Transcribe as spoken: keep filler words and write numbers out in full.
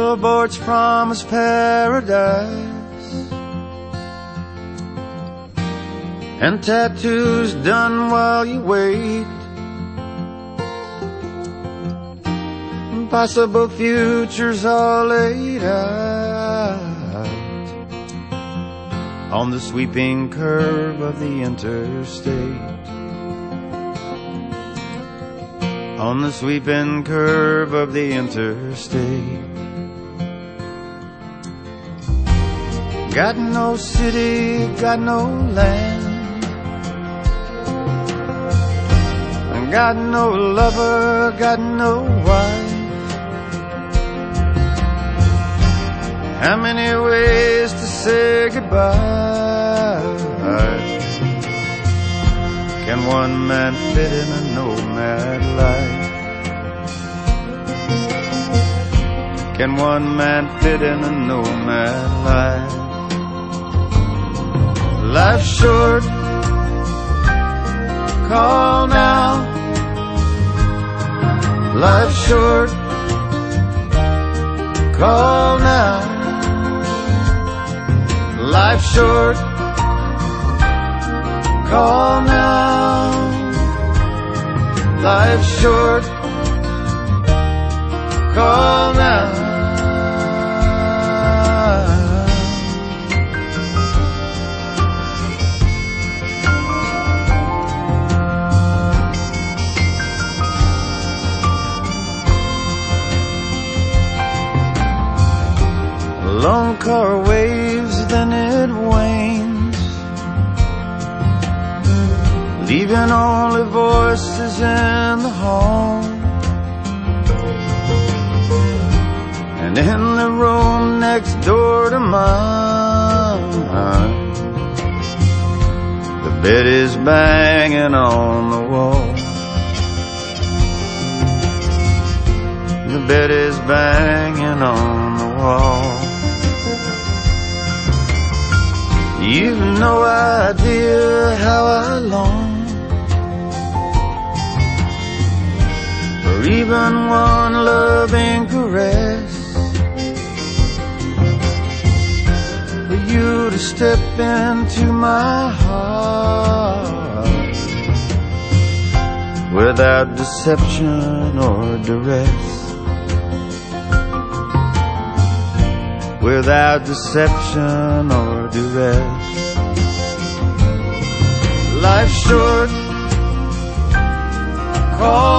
billboards promise paradise, and tattoos done while you wait. Possible futures all laid out on the sweeping curve of the interstate. On the sweeping curve of the interstate. Got no city, got no land, got no lover, got no wife. How many ways to say goodbye can one man fit in a nomad life? Can one man fit in a nomad life? Life's short, call now. Life's short, call now. Life's short, call now. Life's short, call now. Lone car waves, then it wanes, leaving only voices in the hall. And in the room next door to mine, the bed is banging on the wall. The bed is banging on the wall. You've no idea how I long for even one loving caress, for you to step into my heart without deception or duress. Without deception or duress. Life's short, call